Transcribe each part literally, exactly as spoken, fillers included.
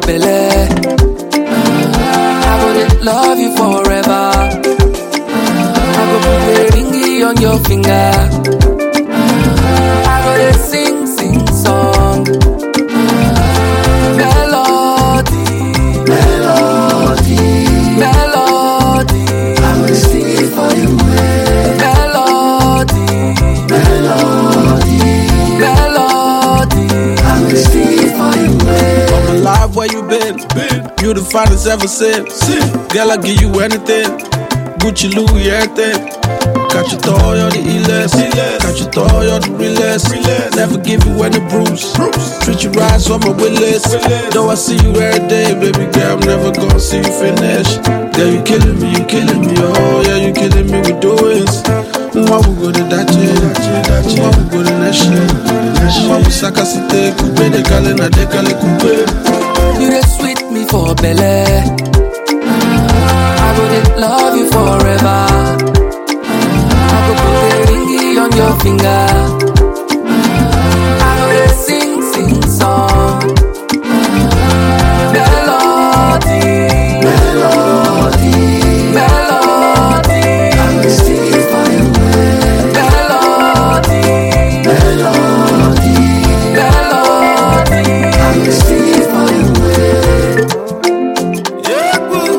belly. I go love you forever. I go put a ringy on your finger. I go dey sing, sing song. Melody, Melody, melody. I will sing it for you. Melody, Melody, melody. I will sing it for you. I'm alive where you been. You the finest ever seen. Girl, I give you anything. Gucci, Louis, everything. Got your toy on the E-list. Got your toy on the realest. Never give you any bruise. Treat you right, so I'm a willis. Though I see you every day, baby girl, I'm never gonna see you finish. Girl, you killing me, you killing me. Oh, yeah, you killing me with doings. Mwa bugo de dache, mwa bugo de neshe. Mwa busaka site, coupe de kale na de kale coupe. You dey sweet me for belly. I go dey love you forever. I go put a ringy on your finger. I go dey sing, sing song. Melody, Melody, melody. I will sing it for you. Melody, Melody, melody. I will sing it for you. Yeah, boo.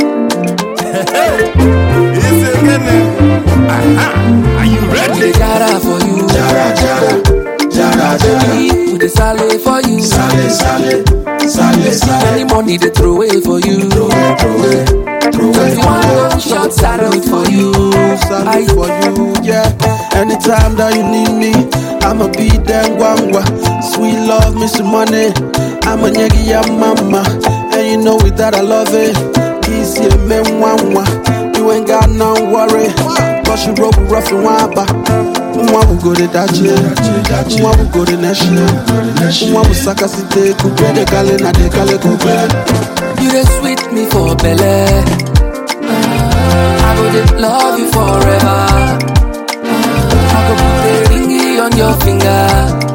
It's a minute. Aha. Are you ready? Jara for you. Jara, jara, jara, jara. Put the salad for you. Sale, sale, sale, sale. Any money they throw away for you. Throw it, throw it, throw If it. you want to short salad for you. Salute for you, yeah. Anytime that you need me, I'ma be there, gwangwa. Sweet love, miss money. I'm a nyegi ya mama, and you know it that I love it. Easy me mwangwa, you ain't got no worry. Cause you rope rough and wamba. Mwa bugo de dache, mwa bugo de neshe. Mwa busaka site, coupe de kale na de kale coupe. You dey sweet me for belly. I go dey love you forever. I go put a ringy on your finger.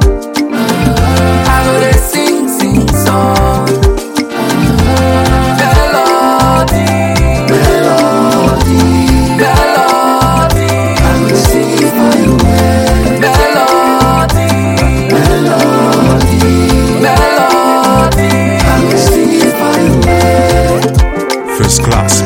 I go dey sing, sing song. Melody, Melody, melody. I will sing it for you. Melody, Melody, melody. I will sing it for you. First class.